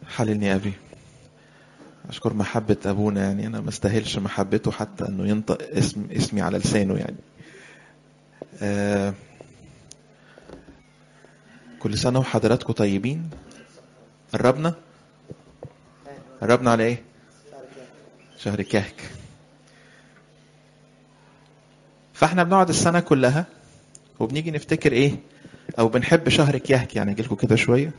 حللني يا أبي. أشكر محبة أبونا، يعني أنا ما استاهلش محبته حتى أنه ينطق اسمي على لسانه يعني. كل سنة وحضراتكم طيبين. قربنا على إيه؟ شهر كهك. فإحنا بنقعد السنة كلها وبنيجي نفتكر إيه؟ أو بنحب شهر كهك. يعني أجيلكم كده شوية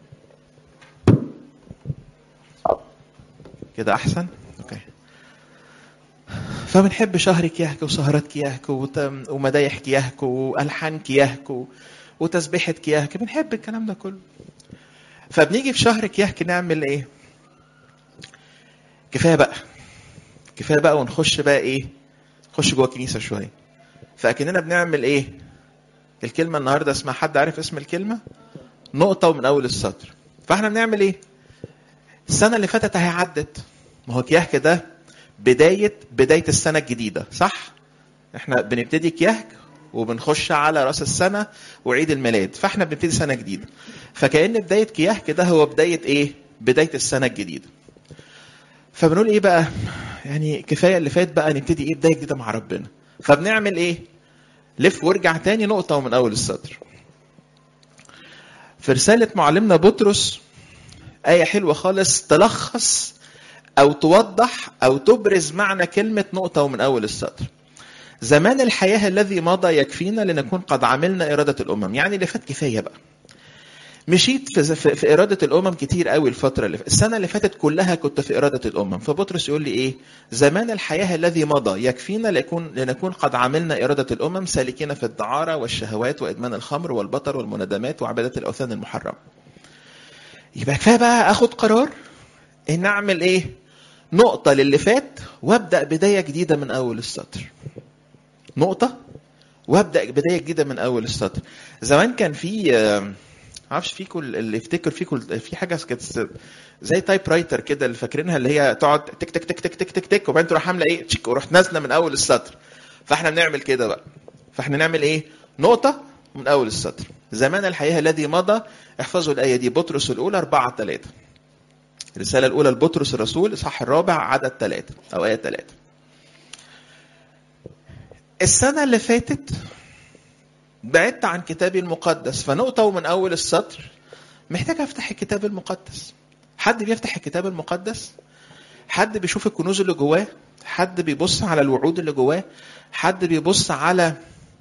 كده أحسن؟ أوكي. فبنحب شهر كيهك وسهرات كيهك ومدايح كيهك وألحان كيهك وتسبيحة كيهك. بنحب الكلام ده كله. فبنيجي في شهر كيهك نعمل ايه؟ كفاية بقى ونخش بقى ايه؟ نخش جوه الكنيسة شوية. فأكننا بنعمل ايه؟ الكلمة النهاردة اسمها، حد عارف اسم الكلمة؟ نقطة ومن أول السطر. فاحنا بنعمل ايه؟ السنة اللي فاتت اهي عدت. ما هو كيهك ده بداية السنة الجديدة، صح؟ احنا بنبتدي كيهك وبنخش على رأس السنة وعيد الميلاد، فاحنا بنبتدي سنة جديدة. فكأن بداية كيهك ده هو بداية ايه؟ بداية السنة الجديدة. فبنقول ايه بقى؟ يعني كفاية اللي فات بقى، نبتدي ايه؟ بداية جديدة مع ربنا. فبنعمل ايه؟ لف وارجع تاني نقطة ومن أول السطر. في رسالة معلمنا بطرس آية حلوة خالص تلخص أو توضح أو تبرز معنى كلمة نقطة ومن أول السطر. زمان الحياة الذي مضى يكفينا لنكون قد عملنا إرادة الأمم. يعني اللي فات كفاية بقى. مشيت في إرادة الأمم كتير قوي الفترة السنة اللي فاتت كلها كنت في إرادة الأمم. فبطرس يقول لي إيه؟ زمان الحياة الذي مضى يكفينا لنكون قد عملنا إرادة الأمم سالكين في الدعارة والشهوات وإدمان الخمر والبطر والمنادمات وعبادة الأوثان المحرمة. يبقى كفاية بقى أخد قرار إن أعمل إيه؟ نقطة للي فات وابدأ بداية جديدة من أول السطر. نقطة وابدأ بداية جديدة من أول السطر. زمان كان في معرفش فيكم اللي يفتكر فيكم في حاجة زي تايب رايتر كده اللي فاكرينها، اللي هي تقعد تك تك تك تك تك تك تك وبعدين تروح عاملة ايه؟ تشيك ورحت نازلة من أول السطر. فاحنا بنعمل كده بقى. فاحنا نعمل ايه؟ نقطة من أول السطر. زمان الحياة الذي مضى. احفظوا الآية دي، بطرس الأولى 4:3. الرسالة الأولى لبطرس الرسول إصحاح 4 عدد 3 أو آية 3. السنة اللي فاتت بعدت عن كتابي المقدس، فنقطة ومن أول السطر محتاج أفتح الكتاب المقدس. حد بيفتح الكتاب المقدس؟ حد بيشوف الكنوز اللي جواه؟ حد بيبص على الوعود اللي جواه؟ حد بيبص على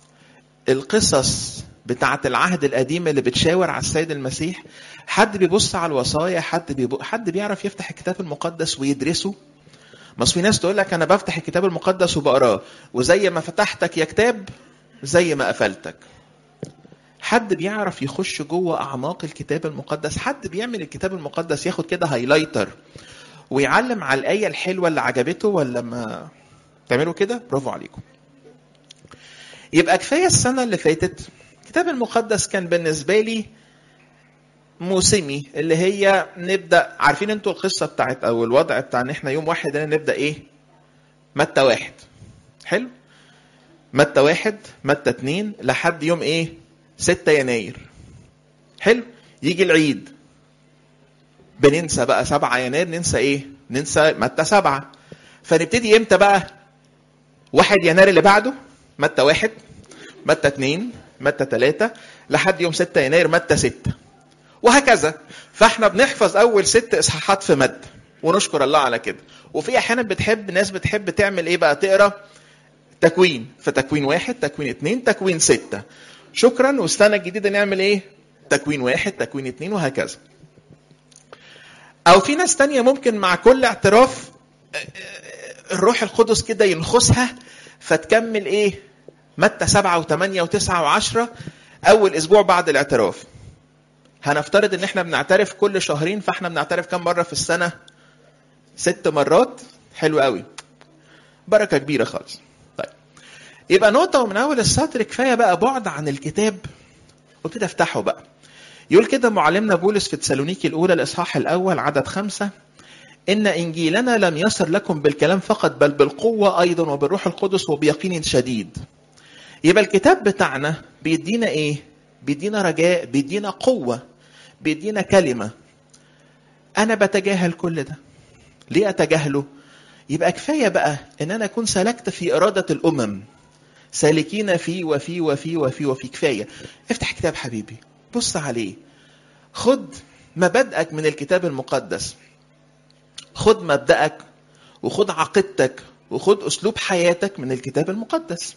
القصص بتاعة العهد القديم اللي بتشاور على السيد المسيح؟ حد بيبص على الوصايا؟ حد بيعرف يفتح الكتاب المقدس ويدرسه؟ بس في ناس تقول لك أنا بفتح الكتاب المقدس وبقراه، وزي ما فتحتك يا كتاب زي ما قفلتك. حد بيعرف يخش جوه أعماق الكتاب المقدس؟ حد بيعمل الكتاب المقدس ياخد كده هايلايتر ويعلم على الآية الحلوة اللي عجبته؟ ولا ما تعملوا كده؟ برافو عليكم. يبقى كفاية السنة اللي فاتت الكتاب المقدس كان بالنسبة لي موسمي، اللي هي نبدأ. عارفين انتوا القصة بتاعت أو الوضع بتاع ان احنا يوم واحد نبدأ ايه؟ متى 1. حلو؟ متى 1 متى 2 لحد يوم ايه؟ 6 يناير. حلو؟ يجي العيد بننسى بقى 7 يناير. ننسى ايه؟ ننسى متى 7. فنبتدي امتى بقى؟ 1 يناير اللي بعده متى 1 متى 2 متى 3 لحد يوم 6 يناير متى 6، وهكذا. فاحنا بنحفظ اول 6 اصحاحات في متى ونشكر الله على كده. وفي احيانا ناس بتحب تعمل ايه بقى؟ تقرا تكوين، فتكوين 1 تكوين 2 تكوين 6. شكرا. والسنة الجديدة نعمل ايه؟ تكوين 1 تكوين 2 وهكذا. او في ناس تانية ممكن مع كل اعتراف الروح القدس كده ينخسها فتكمل ايه؟ متى 7 و8 و9 و10 اول اسبوع بعد الاعتراف. هنفترض ان احنا بنعترف كل شهرين، فاحنا بنعترف كم مرة في السنة؟ 6 مرات. حلو قوي، بركة كبيرة خالص. طيب يبقى نقطة ومن أول السطر كفاية بقى بعد عن الكتاب وابتدي افتحه بقى. يقول كده معلمنا بولس في تسالونيكي الأولى الإصحاح الأول عدد 5: إن إنجيلنا لم يصر لكم بالكلام فقط بل بالقوة أيضا وبالروح القدس وبيقين شديد. يبقى الكتاب بتاعنا بيدينا إيه؟ بيدينا رجاء، بيدينا قوة، بيدينا كلمة. انا بتجاهل كل ده. ليه اتجاهله؟ يبقى كفايه بقى ان انا اكون سلكت في اراده الامم، سالكين في وفي وفي وفي وفي. كفايه. افتح كتاب حبيبي، بص عليه، خد مبادئك من الكتاب المقدس، خد مبدأك وخد عقيدتك وخد أسلوب حياتك من الكتاب المقدس.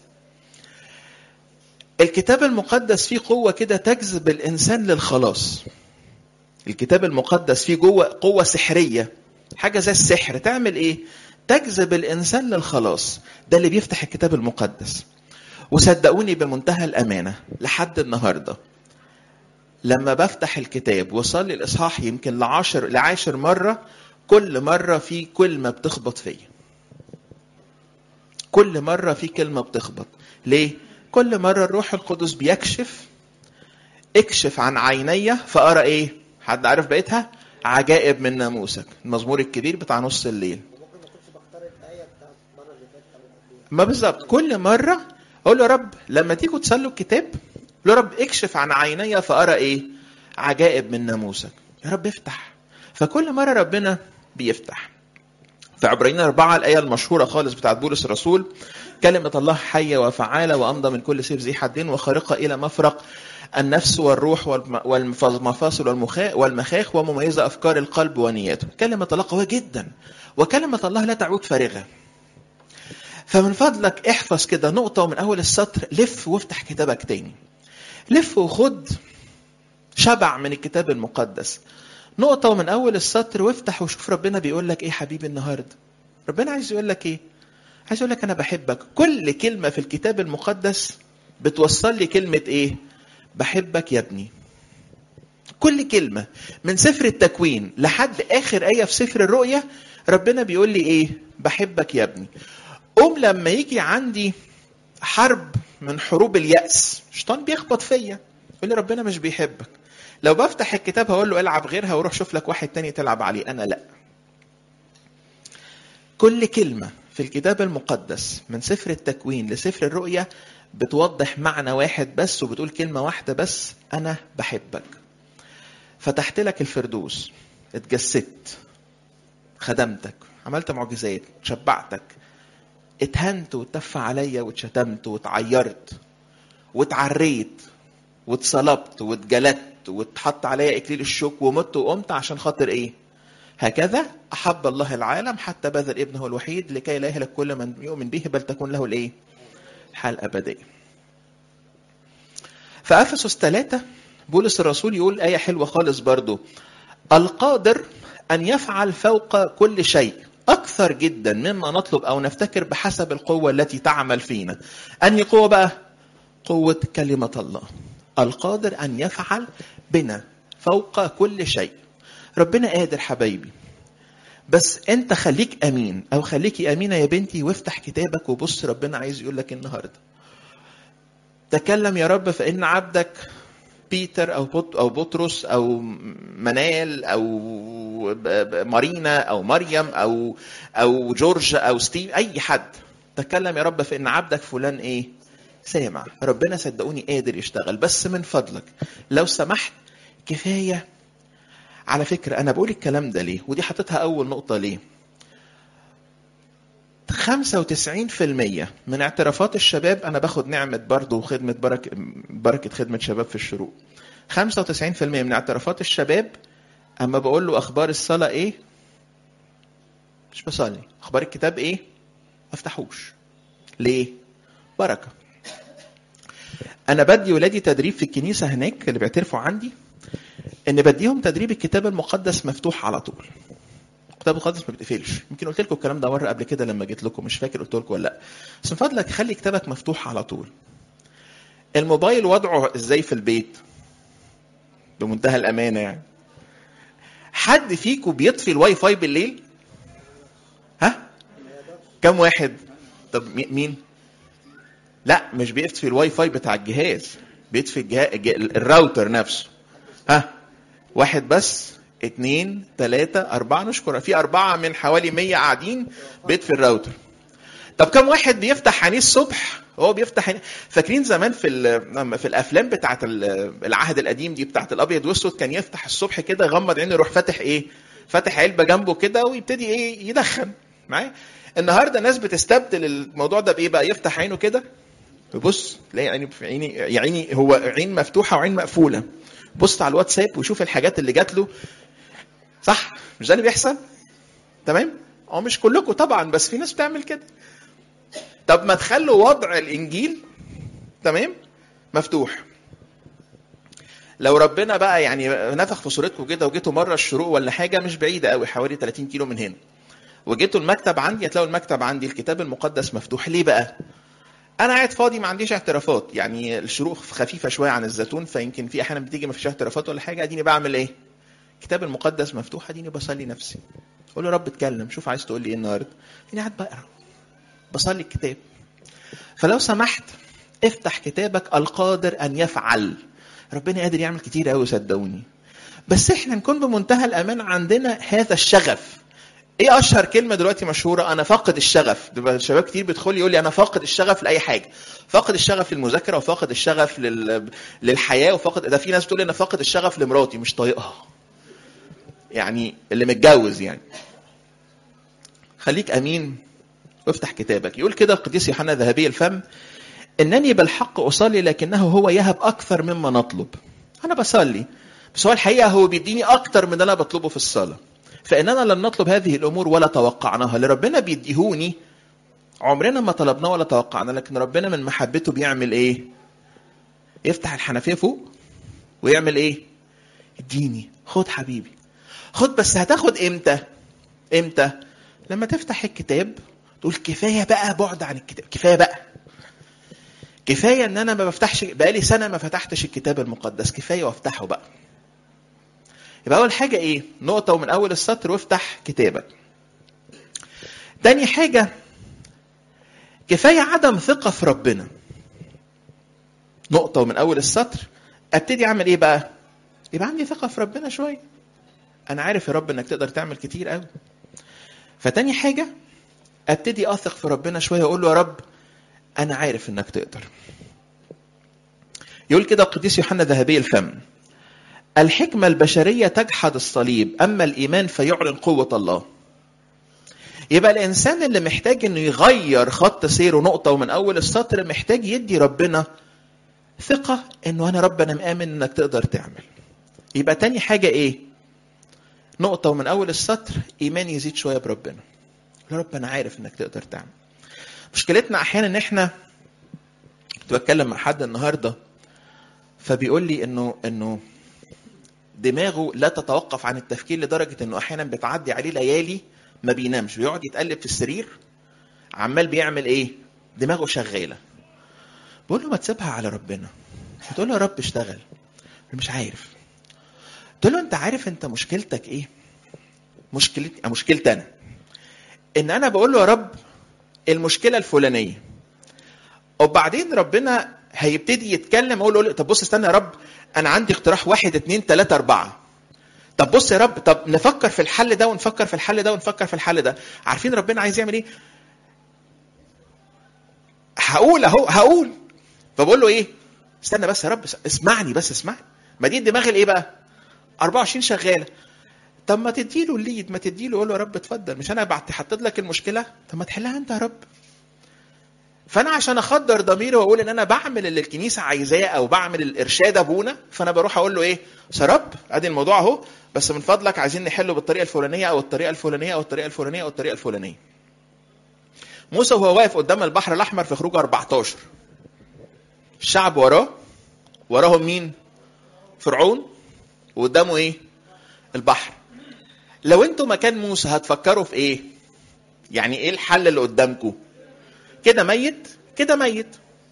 الكتاب المقدس فيه قوة كده تجذب الإنسان للخلاص. الكتاب المقدس فيه جوه قوة سحرية، حاجة زي السحر. تعمل إيه؟ تجذب الإنسان للخلاص. ده اللي بيفتح الكتاب المقدس. وصدقوني بمنتهى الأمانة لحد النهاردة لما بفتح الكتاب وصلي الإصحاح يمكن لعاشر مرة، كل مرة في كلمة بتخبط فيا. كل مرة في كلمة بتخبط. ليه؟ كل مرة الروح القدس بيكشف، اكشف عن عيني فأرى ايه؟ حد عارف بقيتها؟ عجائب من ناموسك. المزمور الكبير بتاع نص الليل. ما بالظبط كل مرة اقول له رب لما تيجوا تصلوا الكتاب، يا رب اكشف عن عيني فأرى ايه؟ عجائب من ناموسك. يا رب افتح. فكل مرة ربنا بيفتح. في عبرانيين 4 الآية المشهورة خالص بتاعت بولس الرسول، كلمة الله حية وفعالة وأمضى من كل سيف ذي حدين وخارقة إلى مفرق النفس والروح والمفاصل والمخاخ ومميزة أفكار القلب ونياته. كلمة الله قوية جدا، وكلمة الله لا تعود فارغة. فمن فضلك احفظ كده نقطة من أول السطر، لف وافتح كتابك تاني، لف وخد شبع من الكتاب المقدس. نقطة من أول السطر وافتح وشوف ربنا بيقول لك إيه حبيبي النهاردة. ربنا عايز يقول لك إيه؟ عايز يقول لك أنا بحبك. كل كلمة في الكتاب المقدس بتوصل لي كلمة إيه؟ بحبك يا ابني. كل كلمة من سفر التكوين لحد آخر آية في سفر الرؤيا ربنا بيقول لي إيه؟ بحبك يا ابني. لما يجي عندي حرب من حروب اليأس، شيطان بيخبط فيا يقول لي ربنا مش بيحبك. لو بفتح الكتاب هقول له العب غيرها وروح شوف لك واحد تاني تلعب عليه. أنا لا. كل كلمة في الكتاب المقدس من سفر التكوين لسفر الرؤيا بتوضح معنى واحد بس وبتقول كلمة واحدة بس، أنا بحبك. فتحت لك الفردوس، اتجسدت، خدمتك، عملت معجزات، شبعتك، اتهنت واتف عليا واتشتمت واتعيرت واتعريت واتصلبت واتجلدت واتحط عليا اكليل الشوك ومت وقمت عشان خاطر ايه؟ هكذا احب الله العالم حتى بذل ابنه الوحيد لكي لا يهلك كل من يؤمن به بل تكون له الايه؟ الحياة الابديه. فافسس 3 بولس الرسول يقول آية حلوة خالص برضو، القادر أن يفعل فوق كل شيء أكثر جدا مما نطلب أو نفتكر بحسب القوة التي تعمل فينا. أنهي قوة بقى؟ قوة كلمة الله. القادر أن يفعل بنا فوق كل شيء. ربنا قادر حبايبي، بس أنت خليك أمين أو خليكي أمينة يا بنتي وافتح كتابك وبص ربنا عايز يقول لك النهاردة. تكلم يا رب فإن عبدك بيتر أو بطرس أو منال أو مارينا أو مريم أو جورج أو ستيف، أي حد تكلم يا رب فإن عبدك فلان إيه؟ سامع. ربنا صدقوني قادر يشتغل، بس من فضلك لو سمحت كفاية. على فكرة أنا بقول الكلام ده ليه؟ ودي حطيتها أول نقطة ليه؟ 95% من اعترافات الشباب، أنا باخد نعمة برضو وخدمة بركة خدمة شباب في الشروق. 95% من اعترافات الشباب أما بقول له أخبار الصلاة إيه؟ مش بصلي. أخبار الكتاب إيه؟ أفتحوش. ليه؟ بركة. أنا بدي ولادي تدريب في الكنيسة هناك اللي بيعترفوا عندي، إن بديهم تدريب الكتاب المقدس مفتوح على طول. الكتاب المقدس ما بتقفلش. يمكن قلت لكم الكلام ده مرة قبل كده لما جيت لكم، مش فاكر قلت لكم ولا لا. بس من فضلك خلي كتابك مفتوح على طول. الموبايل وضعه إزاي في البيت؟ بمنتهى الأمانة يعني. حد فيكم بيطفي الواي فاي بالليل؟ ها؟ كم واحد؟ طب مين؟ لا مش بيطفي الواي فاي بتاع الجهاز، بيطفي الراوتر نفسه. ها؟ واحد بس؟ 2 3 4، نشكر في 4 من حوالي 100 قاعدين بيطفي الراوتر. طب كم واحد بيفتح عينيه الصبح؟ هو بيفتح عينيه. فاكرين زمان في الافلام بتاعه العهد القديم دي بتاعه الابيض والاسود، كان يفتح الصبح كده يغمض عينه يروح فاتح ايه؟ فاتح علبه جنبه كده ويبتدي ايه يدخن معايا. النهارده ناس بتستبدل الموضوع ده بايه بقى؟ يفتح عينه كده ويبص تلاقي عيني هو عين مفتوحه وعين مقفوله، بص على الواتساب ويشوف الحاجات اللي جات له. صح؟ مش ده اللي بيحصل؟ تمام؟ مش كلكم طبعا، بس في ناس بتعمل كده. طب ما تخلوا وضع الانجيل تمام مفتوح. لو ربنا بقى يعني نفخ في صورتكم كده وجيتوا مره الشروق ولا حاجه مش بعيده قوي، حوالي 30 كيلو من هنا، وجيتوا المكتب عندي، هتلاقوا المكتب عندي الكتاب المقدس مفتوح. ليه بقى؟ انا قاعد فاضي ما عنديش اعترافات، يعني الشروق خفيفه شويه عن الزيتون، فيمكن في احيانا بتيجي ما فيش اعترافات ولا حاجه، اديني بعمل ايه؟ الكتاب المقدس مفتوح، اديني بصلي نفسي، اقول له رب اتكلم، شوف عايز تقول لي ايه النهارده. اديني قاعد بقرا بصلي الكتاب. فلو سمحت افتح كتابك القادر ان يفعل. ربنا قادر يعمل كتير قوي صدقوني، بس احنا نكون بمنتهى الامان عندنا هذا الشغف. ايه اشهر كلمه دلوقتي مشهوره؟ انا فاقد الشغف. الشباب كتير بيدخل يقول لي انا فاقد الشغف لاي حاجه، فاقد الشغف للمذاكره، وفاقد الشغف للحياه، وفاقد ده. في ناس بتقول لي انا فاقد الشغف لمراتي، مش طايقها، يعني اللي متجوز يعني. خليك امين وافتح كتابك. يقول كده القديس يوحنا ذهبي الفم: انني بالحق اصلي لكنه هو يهب اكثر مما نطلب. انا بصلي بس هو الحقيقه هو بيديني اكتر من اللي انا بطلبه في الصلاه. فاننا لن نطلب هذه الامور ولا توقعناها. اللي ربنا بيديهوني عمرنا ما طلبناه ولا توقعنا، لكن ربنا من محبته بيعمل ايه؟ يفتح الحنفيه فوق ويعمل ايه؟ اديني، خد حبيبي خد. بس هتاخد امتى؟ امتى؟ لما تفتح الكتاب تقول كفايه بقى بعد عن الكتاب، كفايه بقى، كفايه ان انا ما بفتحش، بقالي سنه ما فتحتش الكتاب المقدس، كفايه وافتحه بقى. يبقى اول حاجه ايه؟ نقطه ومن اول السطر وافتح كتابك. تاني حاجه كفايه عدم ثقه في ربنا. نقطه ومن اول السطر ابتدي اعمل ايه بقى؟ يبقى عندي ثقه في ربنا شويه، انا عارف يا رب انك تقدر تعمل كتير قوي. فتاني حاجه ابتدي اثق في ربنا شويه واقول له يا رب انا عارف انك تقدر. يقول كده القديس يوحنا ذهبي الفم: الحكمه البشريه تجحد الصليب، اما الايمان فيعلن قوه الله. يبقى الانسان اللي محتاج انه يغير خط سيره نقطه ومن اول السطر محتاج يدي ربنا ثقه انه انا رب انا مآمن انك تقدر تعمل. يبقى تاني حاجه ايه؟ نقطه ومن اول السطر ايمان يزيد شويه بربنا. يا رب انا عارف انك تقدر تعمل. مشكلتنا احيانا ان احنا، كنت بتكلم مع حد النهارده فبيقول لي انه دماغه لا تتوقف عن التفكير، لدرجه انه احيانا بتعدي عليه ليالي ما بينامش، بيقعد يتقلب في السرير عمال بيعمل ايه؟ دماغه شغاله. بقول له ما تسيبها على ربنا. بتقول له يا رب اشتغل. مش عارف. قلت له انت عارف انت مشكلتك ايه؟ مشكلتي انا ان انا بقول له يا رب المشكله الفلانيه، وبعدين ربنا هيبتدي يتكلم، اقول له طب بص استنى يا رب انا عندي اقتراح 1 2 3 4. طب بص يا رب، طب نفكر في الحل ده ونفكر في الحل ده ونفكر في الحل ده. عارفين ربنا عايز يعمل ايه؟ هقول. فبقول له ايه؟ استنى بس يا رب اسمعني، بس اسمعني. ما دي الدماغ الايه بقى؟ 24 شغاله. طب ما تديله الليد، ما تديله، قول له يا رب اتفضل، مش انا حطيت لك المشكله، طب ما تحلها انت يا رب. فانا عشان اخدر ضميري واقول ان انا بعمل اللي الكنيسه عايزاه او بعمل الارشاد ابونا، فانا بروح اقول له ايه؟ يا رب ادي الموضوع اهو، بس من فضلك عايزين نحله بالطريقه الفلانيه او الطريقه الفلانيه او الطريقه الفلانيه او الطريقه الفلانيه. موسى وهو واقف قدام البحر الاحمر في خروج 14، الشعب وراهم مين؟ فرعون، وقدامه ايه؟ البحر. لو انتوا مكان موسى هتفكروا في ايه؟ يعني ايه الحل اللي قدامكم؟ كده ميت كده ميت.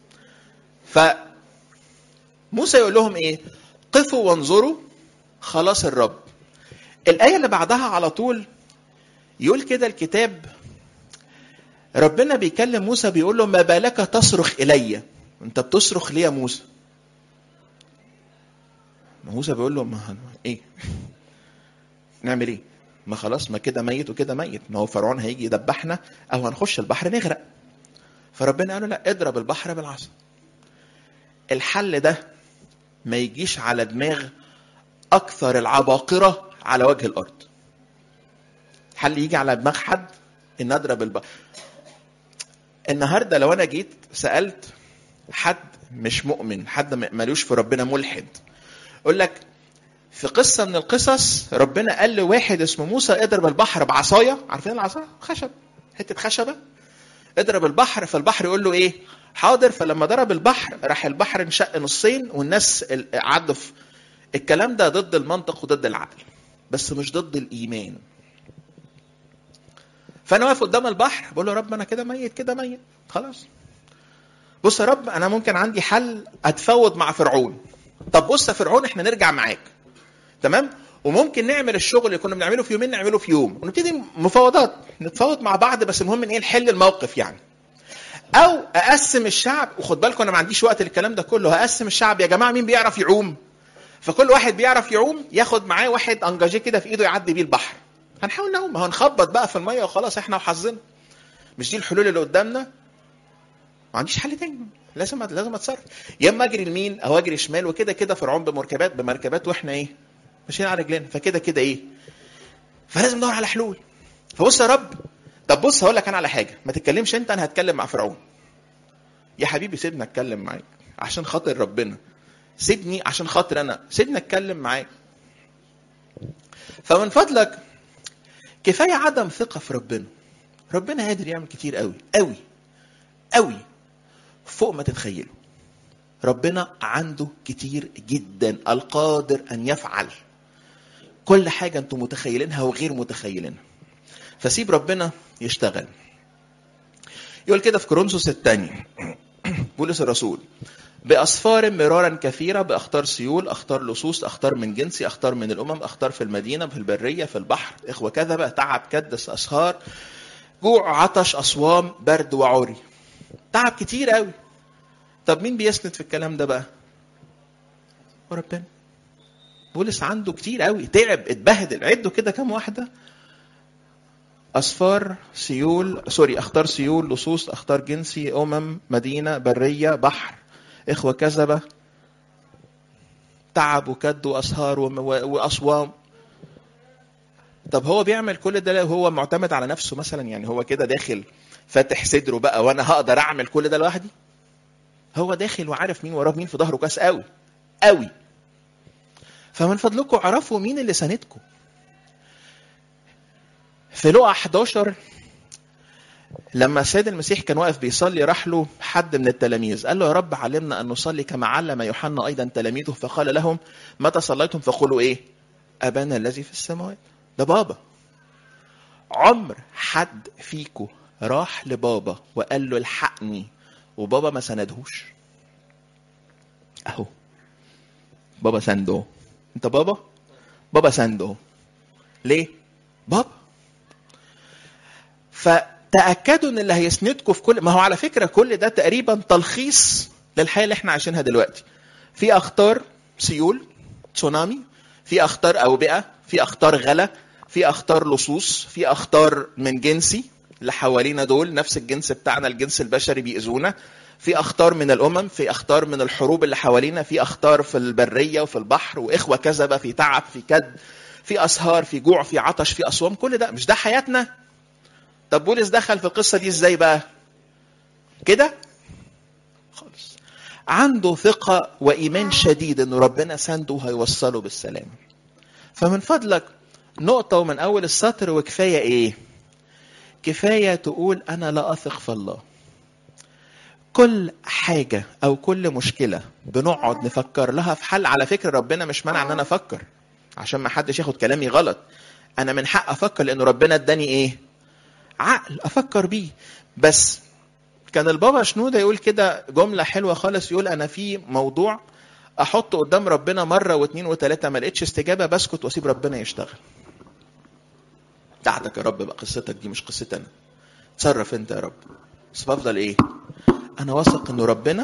فموسى يقول لهم ايه؟ قفوا وانظروا خلاص الرب. الآية اللي بعدها على طول يقول كده الكتاب، ربنا بيكلم موسى بيقول له ما بالك تصرخ إلي؟ انت بتصرخ ليه يا موسى؟ موسى بيقول له ما ايه نعمل ايه؟ ما خلاص، ما كده ميت وكده ميت، ما هو فرعون هيجي يدبحنا او هنخش البحر نغرق. فربنا قال له لا، اضرب البحر بالعصا. الحل ده ما يجيش على دماغ اكثر العباقرة على وجه الارض. حل يجي على دماغ حد ان اضرب البحر. النهارده لو انا جيت سالت حد مش مؤمن، حد مالوش في ربنا، ملحد، اقول لك في قصه من القصص ربنا قال لواحد اسمه موسى اضرب البحر بعصايه، عارفين العصا؟ خشب، حته خشبه، اضرب البحر. فالبحر يقول له ايه؟ حاضر. فلما ضرب البحر راح البحر انشق نصين والناس عدوا. الكلام ده ضد المنطق وضد العقل، بس مش ضد الايمان. فانا واقف قدام البحر بقول له يا رب انا كده ميت، كده ميت خلاص. بص يا رب انا ممكن عندي حل، اتفاوض مع فرعون. طب بص يا فرعون احنا نرجع معاك، تمام؟ وممكن نعمل الشغل اللي كنا بنعمله في يومين نعمله في يوم، ونبتدي مفاوضات، نتفاوض مع بعض، بس المهم ان ايه؟ نحل الموقف يعني. او اقسم الشعب، وخد بالكم انا ما عنديش وقت للكلام ده كله، هقسم الشعب يا جماعه مين بيعرف يعوم؟ فكل واحد بيعرف يعوم ياخد معاه واحد انجاجيه كده في ايده يعدي بيه البحر. هنحاول نعوم، هنخبط بقى في الميه وخلاص احنا وحظنا. مش دي الحلول اللي قدامنا؟ ما عنديش حل تاني، لازم اتصرف. يا اما اجري لمين او اجري شمال، وكده كده فرعون بمركبات واحنا ايه؟ ماشيين على رجلنا، فكده كده ايه؟ فلازم ندور على حلول. فبص يا رب، طب بص هقول لك انا على حاجه، ما تتكلمش انت، انا هتكلم مع فرعون. يا حبيبي سيبني اتكلم معاك عشان خاطر ربنا، سيبني عشان خاطر انا، سيبني اتكلم معاك. فمن فضلك كفايه عدم ثقه في ربنا. ربنا قادر يعمل كتير قوي قوي قوي فوق ما تتخيلوا. ربنا عنده كتير جدا، القادر ان يفعل كل حاجه انتم متخيلينها وغير متخيلينها. فسيب ربنا يشتغل. يقول كده في كورنثوس الثاني بولس الرسول: بأسفار مرارا كثيرة، بأخطار سيول، أخطار لصوص، أخطار من جنسي، أخطار من الأمم، أخطار في المدينة، في البرية، في البحر، إخوة كذبة، تعب، كدس، أسهار، جوع، عطش، أصوام، برد وعري. تعب كتير قوي. طب مين بيسند في الكلام ده بقى؟ وربنا. بولس عنده كتير قوي، تعب، اتبهدل. عدوا كده كام واحدة: أسفار سيول، أخطار سيول، لصوص، أخطار جنسي، مدينة، برية، بحر، إخوة كذبة، تعب وكد وأسهار وأصوام. طب هو بيعمل كل ده وهو معتمد على نفسه مثلا؟ يعني هو كده داخل فاتح صدره بقى وانا هقدر اعمل كل ده لوحدي؟ هو داخل وعارف مين وراه مين في ظهره كويس قوي قوي. فمن فضلكم عرفوا مين اللي ساندكم. في لقا 11 لما السيد المسيح كان واقف بيصلي، راح له حد من التلاميذ قال له: يا رب علمنا ان نصلي كما علم يوحنا ايضا تلاميذه. فقال لهم: متى صليتم فقولوا ايه؟ ابانا الذي في السماوات. ده بابا. عمر حد فيكو راح لبابا وقال له الحقني وبابا ما سندهوش؟ اهو بابا سنده. انت بابا سنده. ليه؟ بابا. فتأكدوا ان اللي هيسندكم في كل ما هو، على فكرة كل ده تقريبا تلخيص للحياة اللي احنا عايشينها دلوقتي. في اخطار سيول، تسونامي، في اخطار اوبئة، في اخطار غلا، في اخطار لصوص، في اخطار من جنسي اللي حوالينا دول نفس الجنس بتاعنا، الجنس البشري بيأذونا، في اخطار من الامم، في اخطار من الحروب اللي حوالينا، في اخطار في البرية وفي البحر، واخوة كذبة، في تعب، في كد، في اسهار، في جوع، في عطش، في اصوام. كل ده مش ده حياتنا؟ طب بولس دخل في القصة دي ازاي بقى؟ كده خالص، عنده ثقة وإيمان شديد إنه ربنا سنده وهيوصله بالسلام. فمن فضلك نقطة ومن أول السطر، وكفاية إيه؟ كفاية تقول أنا لا أثق في الله. كل حاجة أو كل مشكلة بنقعد نفكر لها في حل. على فكرة ربنا مش منع أن أنا أفكر، عشان ما حدش ياخد كلامي غلط. أنا من حق أفكر لأنه ربنا اداني إيه؟ عقل أفكر بيه. بس كان البابا شنودة يقول كده جملة حلوة خالص، يقول أنا في موضوع أحطه قدام ربنا مرة واثنين وثلاثة ما لقيتش استجابة، بسكت وأسيب ربنا يشتغل. بتاعتك يا رب بقى، قصتك دي مش قصتي أنا، تصرف أنت يا رب. بس بفضل إيه؟ أنا واثق إنه ربنا،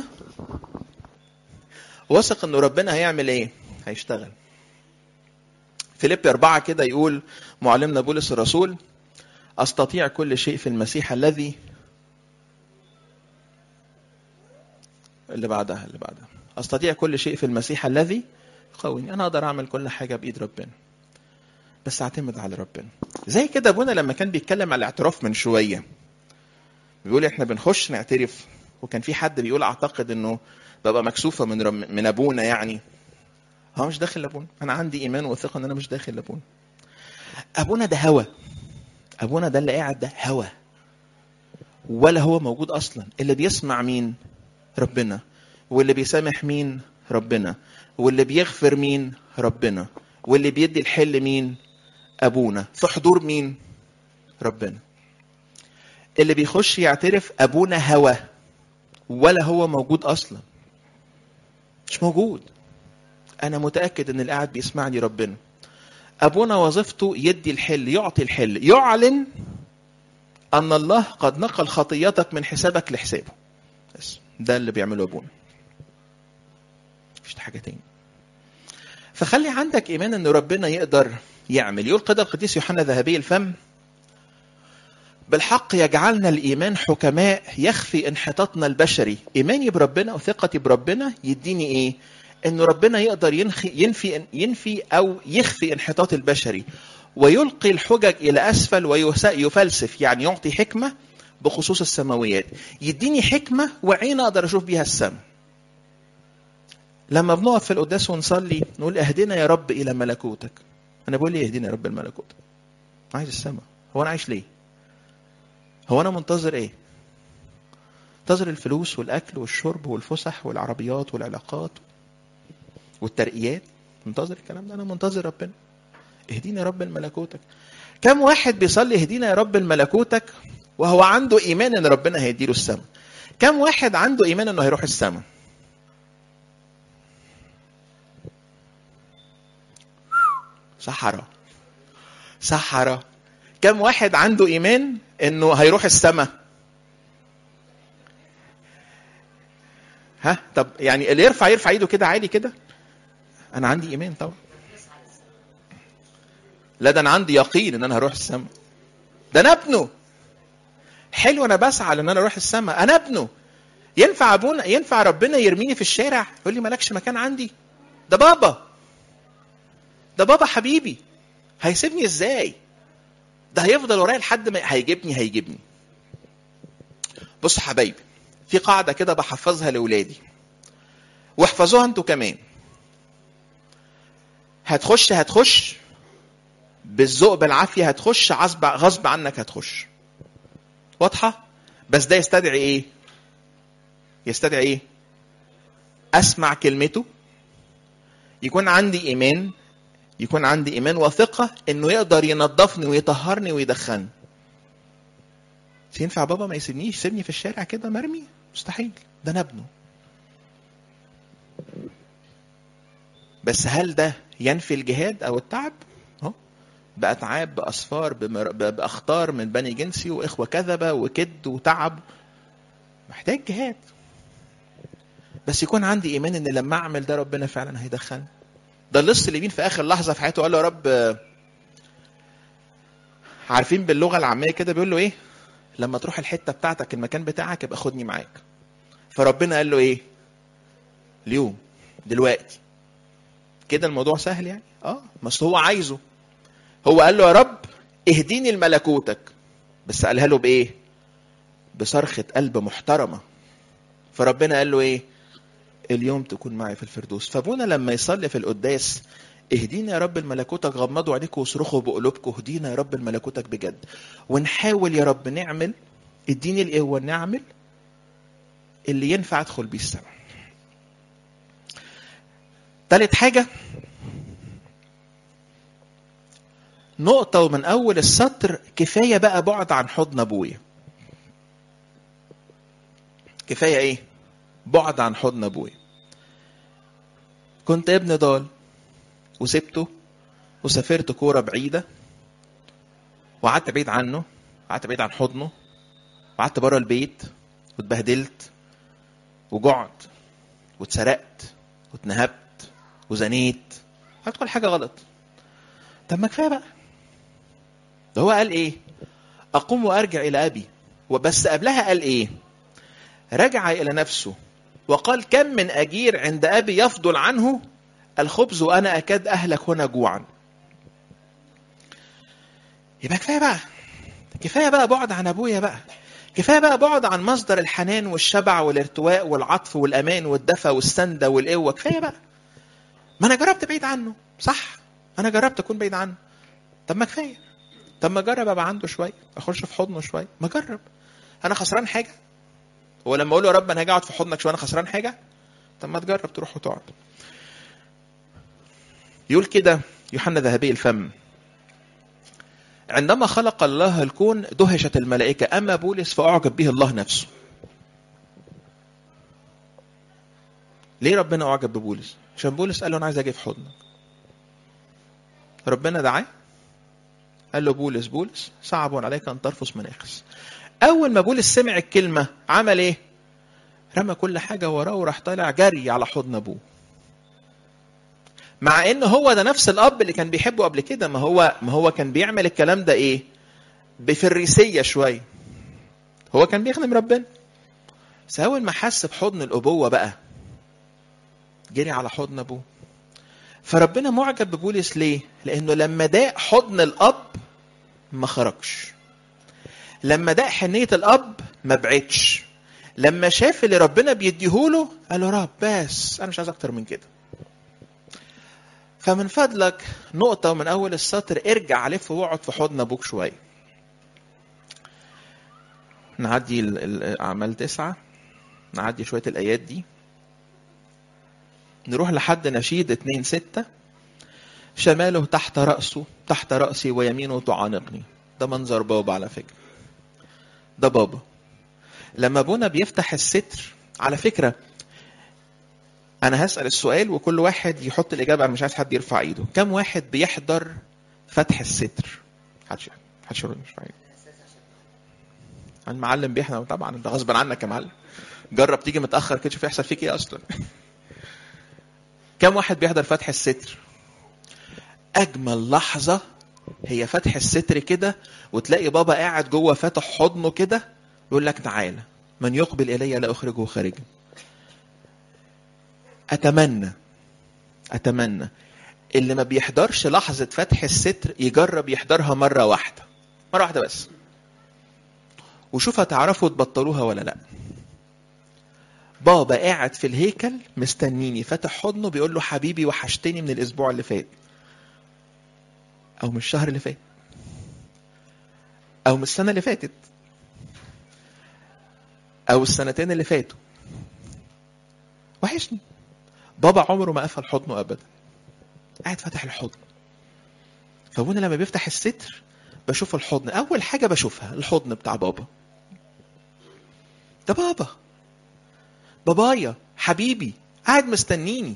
واثق إنه ربنا هيعمل إيه؟ هيشتغل. فيليبي 4 كده يقول معلمنا بولس الرسول: أستطيع كل شيء في المسيح الذي، اللي بعدها أستطيع كل شيء في المسيح الذي قويني. أنا أقدر أعمل كل حاجة بإيد ربنا، بس أعتمد على ربنا. زي كده ابونا لما كان بيتكلم على الاعتراف من شويه، بيقول احنا بنخش نعترف، وكان في حد بيقول اعتقد انه ببقى مكسوفه من ابونا، يعني هو مش داخل لابونا، انا عندي ايمان وثقه ان انا مش داخل لابونا. ابونا ده هوى، ابونا ده اللي قاعد ده هوى، ولا هو موجود اصلا. اللي بيسمع مين؟ ربنا. واللي بيسامح مين؟ ربنا. واللي بيغفر مين؟ ربنا. واللي بيدي الحل مين؟ ابونا. في حضور مين؟ ربنا. اللي بيخش يعترف ابونا هوى، ولا هو موجود اصلا، مش موجود. انا متاكد ان اللي قاعد بيسمعني ربنا. ابونا وظيفته يدي الحل، يعطي الحل، يعلن ان الله قد نقل خطيتك من حسابك لحسابه. بس ده اللي بيعمله ابونا، مفيش حاجه تاني. فخلي عندك ايمان ان ربنا يقدر يعمل. يقول كده القديس يوحنا ذهبي الفم: بالحق يجعلنا الايمان حكماء يخفي انحطاطنا البشري. ايماني بربنا وثقتي بربنا يديني ايه؟ انه ربنا يقدر ينفي او يخفي انحطاط البشري، ويلقي الحجج الى اسفل ويفلسف، يعني يعطي حكمه بخصوص السماويات. يديني حكمه وعين اقدر اشوف بيها السماء. لما بنقف في القداس ونصلي نقول اهدنا يا رب الى ملكوتك، انا بقول لي اهدنا يا رب الملكوت، عايز السماء. هو انا عايش ليه؟ هو انا منتظر ايه؟ منتظر الفلوس والاكل والشرب والفسح والعربيات والعلاقات والترقيات؟ منتظر الكلام ده؟ انا منتظر ربنا. اهدينا يا رب الملكوتك. كم واحد بيصلي اهدينا يا رب الملكوتك وهو عنده ايمان ان ربنا هيديله السماء؟ كم واحد عنده ايمان انه هيروح السماء؟ صحراء. كم واحد عنده ايمان انه هيروح السماء؟ ها؟ طب يعني اللي يرفع ايده كده عالي كده، انا عندي ايمان طبعا. لا، ده انا عندي يقين ان انا هروح السماء. ده انا ابنه. حلو، انا بسعى ان انا اروح السماء، انا ابنه. ينفع ابونا، ينفع ربنا يرميني في الشارع يقول لي مالكش مكان عندي؟ ده بابا حبيبي، هيسيبني ازاي؟ ده هيفضل ورايا لحد ما هيجيبني. بص حبايبي، في قاعده كده بحفظها لاولادي، واحفظوها انتوا كمان. هتخش بالذوق بالعافيه، هتخش غصب عنك هتخش. واضحه؟ بس ده يستدعي ايه؟ اسمع كلمته، يكون عندي ايمان وثقه انه يقدر ينظفني ويطهرني ويدخلني. ينفع بابا ما يسيبنيش، يسيبني في الشارع كده مرمي؟ مستحيل، ده انا ابنه. بس هل ده ينفي الجهاد او التعب؟ بأتعاب، بأسفار، بأخطار من بني جنسي وإخوة كذبة وكد وتعب، محتاج جهاد. بس يكون عندي إيمان إن لما أعمل ده ربنا فعلا هيدخلني. ده اللص اللي بين في آخر لحظة في حياته قال له يا رب، عارفين باللغة العامية كده بيقول له إيه؟ لما تروح الحتة بتاعتك، المكان بتاعك، يبقى خدني معاك. فربنا قال له إيه؟ اليوم، دلوقتي. كده الموضوع سهل يعني؟ بس هو عايزه. هو قال له يا رب اهديني لملكوتك، بس قالها له بايه؟ بصرخة قلب محترمة. فربنا قال له ايه؟ اليوم تكون معي في الفردوس. فابونا لما يصلي في القداس اهدينا يا رب الملكوتك، غمضوا عينيكم واصرخوا بقلوبكم اهدينا يا رب الملكوتك بجد، ونحاول يا رب نعمل، اديني القوة نعمل اللي ينفع ادخل بيه السماء. تالت حاجة، نقطة ومن أول السطر: كفاية بقى بعد عن حضن أبويا. كفاية إيه؟ بعد عن حضن أبويا. كنت ابن ضال وسبته وسافرت كورة بعيدة، وقعدت بعيد عنه، قعدت بعيد عن حضنه، وقعدت برا البيت واتبهدلت وجعت واتسرقت واتنهبت وزنيت، عملت كل حاجة غلط. طب ما كفاية بقى. ده هو قال إيه؟ أقوم وأرجع إلى أبي. وبس قبلها قال إيه؟ رجع إلى نفسه وقال كم من أجير عند أبي يفضل عنه الخبز وأنا أكاد أهلك هنا جوعا. يبقى كفايه بقى، كفايه بقى بعد عن ابويا بقى، كفايه بقى بعد عن مصدر الحنان والشبع والارتواء والعطف والامان والدفى والسنده والقوه، كفايه بقى. ما انا جربت بعيد عنه، صح، انا جربت اكون بعيد عنه. طب ما كفايه، طب ما اجرب ابقى عنده شويه، اخش في حضنه شويه، ما اجرب. انا خسران حاجه؟ ولما اقول له يا رب انا هاجي اقعد في حضنك شويه، انا خسران حاجه؟ طب ما تجرب تروح وتقعد. يقول كده يوحنا ذهبي الفم: عندما خلق الله الكون دهشت الملائكة، أما بولس فأعجب به الله نفسه. ليه ربنا أعجب ببولس؟ عشان بولس قال له أنا عايز أجي في حضنك. ربنا دعاه قال له بولس بولس صعب عليك أن ترفس مناخس. أول ما بولس سمع الكلمة عمل إيه؟ رمى كل حاجة وراه وراح طالع جري على حضن أبوه. مع إن هو ده نفس الأب اللي كان بيحبه قبل كده. ما هو كان بيعمل الكلام ده إيه؟ بفريسية شوية. هو كان بيخدم ربنا. بس أول ما حس بحضن الأبوة بقى جري على حضن أبوه. فربنا معجب ببولس ليه؟ لأنه لما داق حضن الأب ما خرجش، لما داق حنية الأب ما بعدش، لما شاف اللي ربنا بيديهوله قال له رب بس أنا مش عايز أكتر من كده. فمن فضلك نقطة من أول السطر، ارجع لف واقعد في حضن أبوك شوية. نعدي الأعمال 9، نعدي شوية الآيات دي، نروح لحد نشيد 2:6: شماله تحت رأسه تحت رأسي ويمينه تعانقني. ده منظر بابا على فكرة، ده بابا لما ابونا بيفتح الستر. على فكرة أنا هسأل السؤال وكل واحد يحط الإجابة، مش عايز حد يرفع إيده. كم واحد بيحضر فتح الستر؟ حدش مش فاهم. المعلم بيحضر طبعا، انت غصبا عنك يا معلم. جرب تيجي متأخر كده شوف يحصل فيك ايه اصلا. كم واحد بيحضر فتح الستر؟ اجمل لحظة هي فتح الستر كده، وتلاقي بابا قاعد جوه فاتح حضنه كده يقول لك تعالى من يقبل الي لا اخرجه خارجا. اتمنى اللي ما بيحضرش لحظة فتح الستر يجرب يحضرها مرة واحدة بس، وشوف هتعرفوا تبطلوها ولا لا. بابا قاعد في الهيكل مستنيني فاتح حضنه بيقول له حبيبي وحشتني من الاسبوع اللي فات، او من الشهر اللي فات، او من السنة اللي فاتت، او السنتين اللي فاتوا، وحشني. بابا عمره ما قفل حضنه ابدا، قاعد فاتح الحضن. فابونا لما بيفتح الستر بشوف الحضن، اول حاجة بشوفها الحضن بتاع بابا. ده بابايا حبيبي قاعد مستنيني.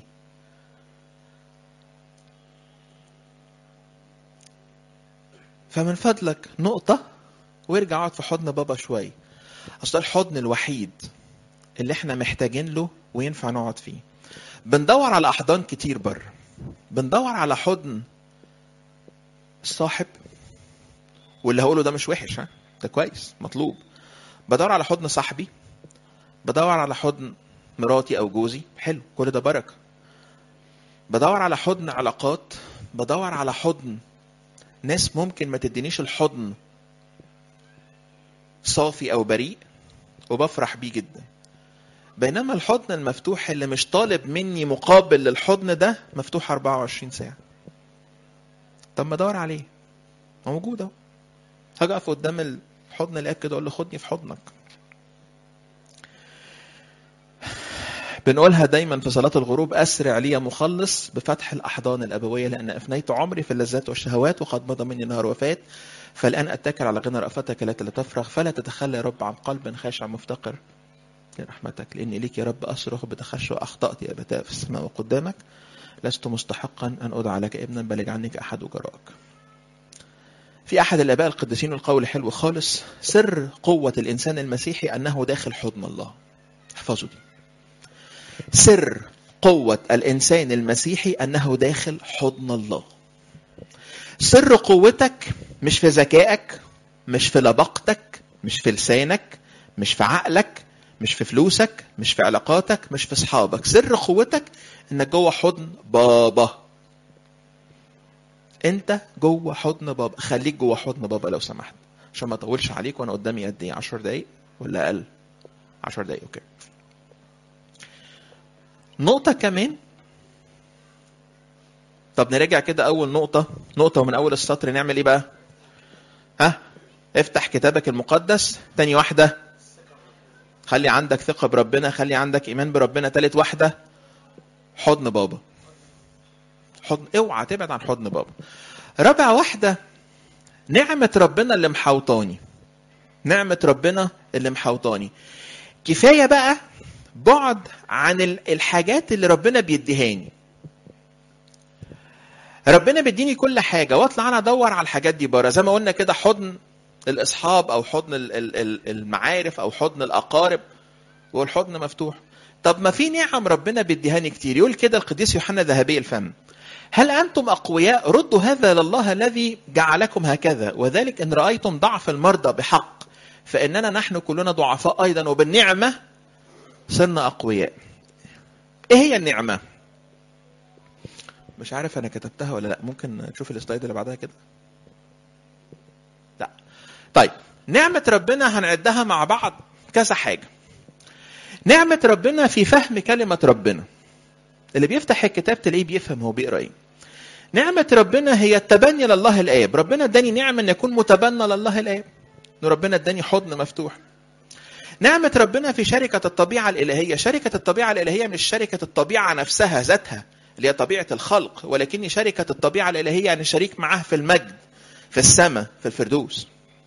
فمن فضلك نقطة وارجع اقعد في حضن بابا شوية. اصل الحضن الوحيد اللي احنا محتاجين له وينفع نقعد فيه. بندور على احضان كتير بره، بندور على حضن الصاحب، واللي هقوله ده مش وحش، ده كويس مطلوب. بدور على حضن صاحبي، بدور على حضن مراتي او جوزي، حلو كل ده بركة. بدور على حضن علاقات، بدور على حضن ناس ممكن ما تدينيش الحضن صافي او بريء وبفرح بيه جدا. بينما الحضن المفتوح اللي مش طالب مني مقابل للحضن ده مفتوح 24 ساعة. طب ما ادور عليه، موجود اهو. هاجي اقف قدام الحضن الاقيه كده اقول له خدني في حضنك. بنقولها دايما في صلاة الغروب: أسرع لي مخلص بفتح الأحضان الأبوية، لأن أفنيت عمري في اللذات والشهوات وقد مضى مني نهار وفات، فالآن أتكل على غنى رأفتك التي لا تفرغ، فلا تتخلى يا رب عن قلب خاشع مفتقر لرحمتك، لأني إليك يا رب أصرخ بتخشع. أخطأت يا أبتاه في السماء وقدامك، لست مستحقا أن أدعى لك ابنا، بل اجعلني كأحد أجرائك. في أحد الآباء القديسين القول حلو خالص: سر قوة الإنسان المسيحي أنه داخل حضن الله. احفظوا دي. سر قوة الإنسان المسيحي أنه داخل حضن الله. سر قوتك مش في ذكائك، مش في لبقتك، مش في لسانك، مش في عقلك، مش في فلوسك، مش في علاقاتك، مش في أصحابك. سر قوتك إنك جوه حضن بابا. انت جوه حضن بابا. خليك جوه حضن بابا لو سمحت، عشان ما اطولش عليك. وانا قدامي قد ايه؟ 10 دقايق ولا اقل؟ 10 دقايق. اوكي. نقطة كمان. طب نرجع كده. اول نقطة ومن اول السطر نعمل ايه بقى؟ افتح كتابك المقدس. تاني واحدة، خلي عندك ثقة بربنا، خلي عندك ايمان بربنا. تالت واحدة، حضن بابا. اوعى تبعد عن حضن بابا. رابع واحدة، نعمة ربنا اللي محوطاني. نعمة ربنا اللي محوطاني. كفاية بقى بعد عن الحاجات اللي ربنا بيديهاني. ربنا بيديني كل حاجة واطلع انا ادور على الحاجات دي بره. زي ما قلنا كده، حضن الاصحاب او حضن المعارف او حضن الاقارب، والحضن مفتوح. طب ما في نعم ربنا بيديهاني كتير. يقول كده القديس يوحنا ذهبي الفم: هل أنتم أقوياء؟ ردوا هذا لله الذي جعلكم هكذا، وذلك إن رأيتم ضعف المرضى بحق، فإننا نحن كلنا ضعفاء أيضا، وبالنعمة صرنا أقوياء. إيه هي النعمة؟ مش عارف أنا كتبتها ولا لا. ممكن نشوف السلايد اللي بعدها كده. لا. طيب، نعمة ربنا هنعدها مع بعض كذا حاجة. نعمة ربنا في فهم كلمة ربنا. اللي بيفتح الكتاب تلاقيه بيفهم هو بيقرأ ايه. نعمة ربنا هي التبني لله الآب. ربنا اداني نعمة ان يكون متبنى لله الآب. ربنا اداني حضن مفتوح. نعمة ربنا في شركة الطبيعة الإلهية. شركة الطبيعة الإلهية مش شركة الطبيعة نفسها ذاتها اللي هي طبيعة الخلق، ولكن شركة الطبيعة الإلهية يعني شريك معاه في المجد، في السماء، في الفردوس.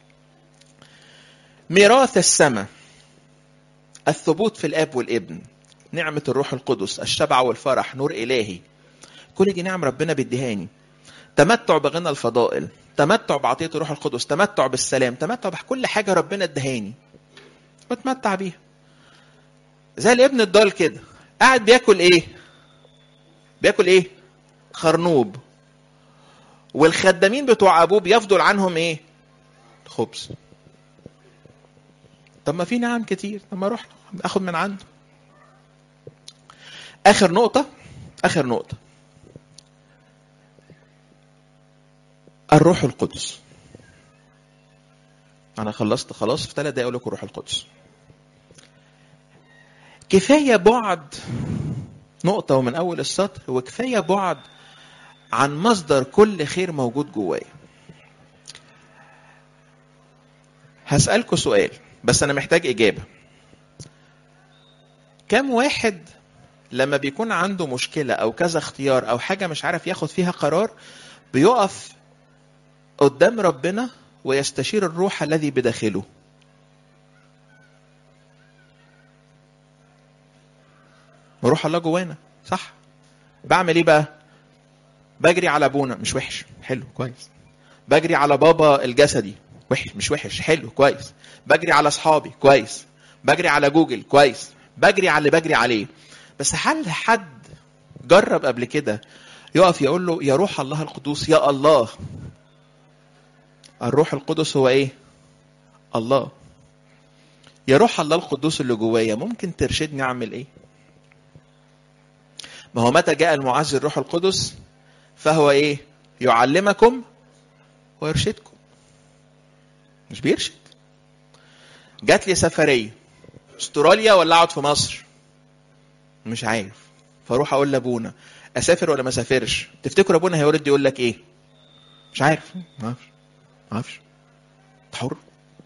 ميراث السماء، الثبوت في الآب والابن، نعمة الروح القدس، الشبع والفرح، نور إلهي. كل دي نعم ربنا بيديهاني. تمتع بغنى الفضائل، تمتع بعطية الروح القدس، تمتع بالسلام، تمتع بكل حاجة ربنا ادهاني واتمتع بيها. زي الابن الضال كده، قاعد بياكل ايه؟ بياكل ايه؟ خرنوب. والخدامين بتوع ابوه بيفضل عنهم ايه؟ خبز. طب ما في نعم كتير، طب ما اروح اخد من عنده. اخر نقطة الروح القدس. انا خلصت خلاص، في 3 دقايق اقول لكم الروح القدس. كفاية بعد نقطة ومن اول السطر، وكفاية بعد عن مصدر كل خير موجود جوايا. هسألكوا سؤال بس انا محتاج اجابة. كم واحد لما بيكون عنده مشكلة او كذا اختيار او حاجة مش عارف ياخد فيها قرار، بيقف قدام ربنا ويستشير الروح الذي بداخله؟ وروح الله جوانا، صح؟ بعمل ايه بقى؟ بجري على ابونا، مش وحش، حلو كويس. بجري على بابا الجسدي، وحش مش وحش، حلو كويس. بجري على اصحابي، كويس. بجري على جوجل، كويس. بجري على اللي بجري عليه. بس هل حد جرب قبل كده يقف يقول له يا روح الله القدوس، يا الله؟ الروح القدس هو ايه؟ الله. يا روح الله القدوس اللي جوايا، ممكن ترشدني اعمل ايه؟ ما هو متى جاء المعزي الروح القدس فهو ايه؟ يعلمكم ويرشدكم. مش بيرشد. جات لي سفرية استراليا ولا اقعد في مصر؟ مش عارف. فاروح اقول لابونا اسافر ولا ما اسافرش؟ تفتكر ابونا هيورد يقول لك ايه؟ مش عارف. ما اعرفش. حر.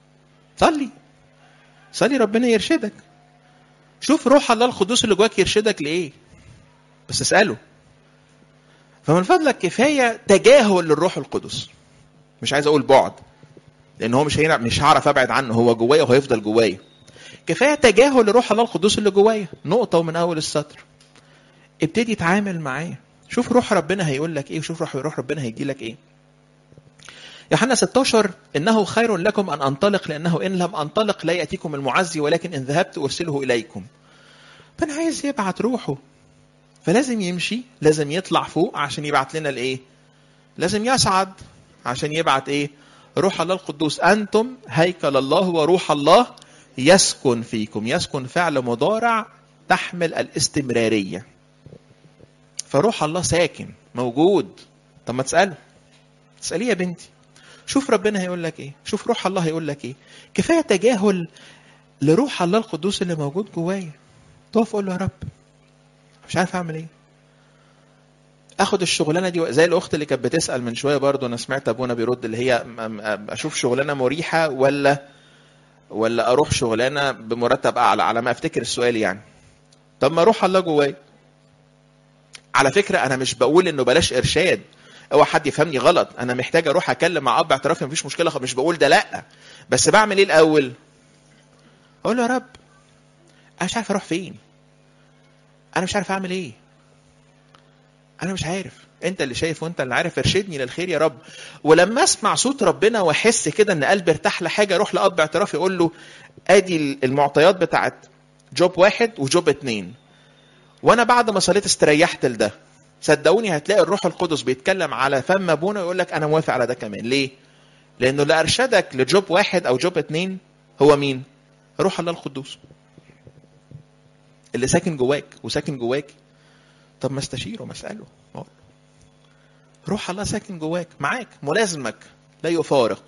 صلي ربنا يرشدك. شوف روح الله القدوس اللي جواك يرشدك لايه، بس اساله. فمن فضلك كفايه تجاهل للروح القدس. مش عايز اقول بعد، لان هو مش هعرف ابعد عنه، هو جوايا وهيفضل جوايا. كفايه تجاهل لروح الله القدوس اللي جوايا. نقطه ومن اول السطر. ابتدي اتعامل معاه. شوف روح ربنا هيقول لك ايه، وشوف روح ربنا هيدي لك ايه. يوحنا 16: انه خير لكم ان انطلق، لانه ان لم انطلق لا ياتيكم المعزي، ولكن ان ذهبت ارسله اليكم. فانا عايز يبعت روحه، فلازم يمشي، لازم يطلع فوق عشان يبعت لنا الايه؟ لازم يصعد عشان يبعت ايه؟ روح الله القدوس. انتم هيكل الله وروح الله يسكن فيكم. يسكن فعل مضارع تحمل الاستمرارية. فروح الله ساكن موجود. طب ما تسأله، تسأليه يا بنتي شوف ربنا هيقول لك ايه، شوف روح الله هيقول لك ايه. كفايه تجاهل لروح الله القدوس اللي موجود جوايا. تقف قول له يا رب مش عارف اعمل ايه، اخد الشغلانه دي زي الاخت اللي كانت بتسال من شويه برضو، انا سمعت ابونا بيرد اللي هي اشوف شغلانه مريحه ولا اروح شغلانه بمرتب اعلى، على ما افتكر السؤال يعني. طب ما روح الله جوايا. على فكره انا مش بقول انه بلاش ارشاد، اوعى حد يفهمني غلط، انا محتاج اروح اتكلم مع اب اعترافي مفيش مشكله، مش بقول ده لا، بس بعمل ايه الاول؟ اقول له يا رب انا مش عارف اروح فين، انا مش عارف اعمل ايه، انا مش عارف، انت اللي شايف وانت اللي عارف، ارشدني للخير يا رب. ولما اسمع صوت ربنا واحس كده ان قلبي ارتاح لحاجه، اروح لاب اعترافي اقول له ادي المعطيات بتاعت جوب 1 وجوب 2، وانا بعد ما صليت استريحت لده، صدقوني هتلاقي الروح القدس بيتكلم على فم ابونا ويقول لك انا موافق على ده كمان. ليه؟ لانه اللي ارشدك لجوب 1 او جوب 2 هو مين؟ روح الله القدوس اللي ساكن جواك وساكن جواك. طب ما استشيره، ما اساله، روح الله ساكن جواك معاك ملازمك لا يفارق.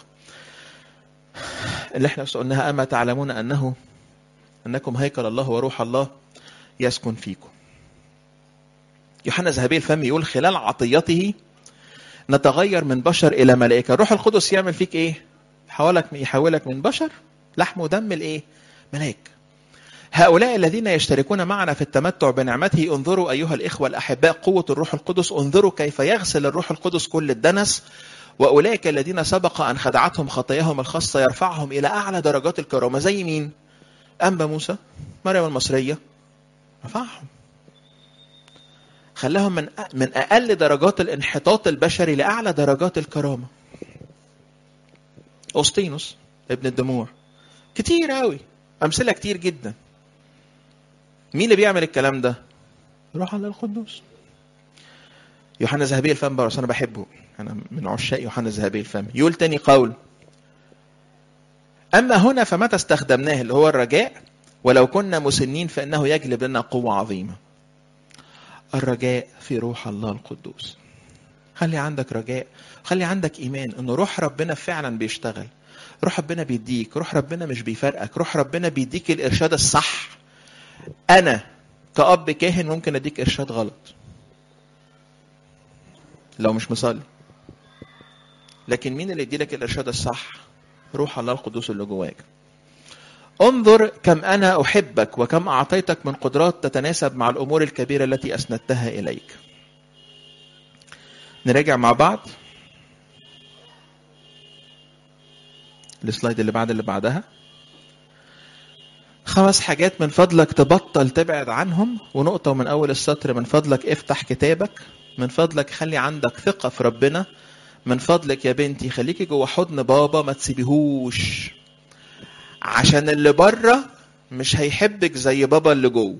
اللي احنا قلناها اما تعلمون انكم هيكل الله وروح الله يسكن فيكم. يوحنا ذهبي الفم يقول خلال عطيته نتغير من بشر الى ملائكه. الروح القدس يعمل فيك ايه؟ يحولك من بشر لحم ودم الايه؟ ملاك. هؤلاء الذين يشتركون معنا في التمتع بنعمته انظروا ايها الاخوه الاحباء قوه الروح القدس، انظروا كيف يغسل الروح القدس كل الدنس. واولئك الذين سبق ان خدعتهم خطاياهم الخاصه يرفعهم الى اعلى درجات الكرامه. زي مين؟ انبا موسى، مريم المصريه، رفعهم خلاهم من اقل درجات الانحطاط البشري لاعلى درجات الكرامه. أوسطينوس ابن الدموع، كتير قوي، امثله كتير جدا. مين اللي بيعمل الكلام ده؟ روح الله القدوس. يوحنا ذهبي الفم برضه انا بحبه، انا من عشاق يوحنا ذهبي الفم. يقول تاني قول: اما هنا فمتى استخدمناه اللي هو الرجاء ولو كنا مسنين فانه يجلب لنا قوه عظيمه. الرجاء في روح الله القدوس. خلي عندك رجاء، خلي عندك ايمان ان روح ربنا فعلا بيشتغل، روح ربنا بيديك، روح ربنا مش بيفرقك، روح ربنا بيديك الارشاد الصح. انا كأب كاهن ممكن اديك ارشاد غلط لو مش مصلي، لكن مين اللي يديلك الارشاد الصح؟ روح الله القدوس اللي جواك. انظر كم انا احبك وكم اعطيتك من قدرات تتناسب مع الامور الكبيره التي اسندتها اليك. نراجع مع بعض السلايد اللي بعدها. 5 حاجات من فضلك تبطل تبعد عنهم، ونقطة من أول السطر: من فضلك افتح كتابك، من فضلك خلي عندك ثقة في ربنا، من فضلك يا بنتي خليكي جوه حضن بابا ما تسيبيهوش، عشان اللي بره مش هيحبك زي بابا اللي جوه.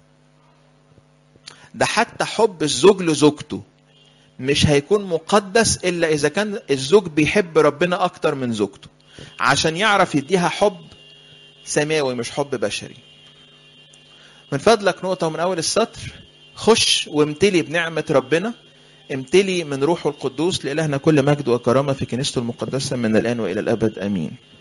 ده حتى حب الزوج لزوجته مش هيكون مقدس إلا إذا كان الزوج بيحب ربنا أكتر من زوجته، عشان يعرف يديها حب سماوي مش حب بشري. من فضلك نقطة من أول السطر: خش وامتلي بنعمة ربنا، امتلي من روحه القدوس. لإلهنا كل مجد وكرامة في كنيسته المقدسة من الآن وإلى الأبد آمين.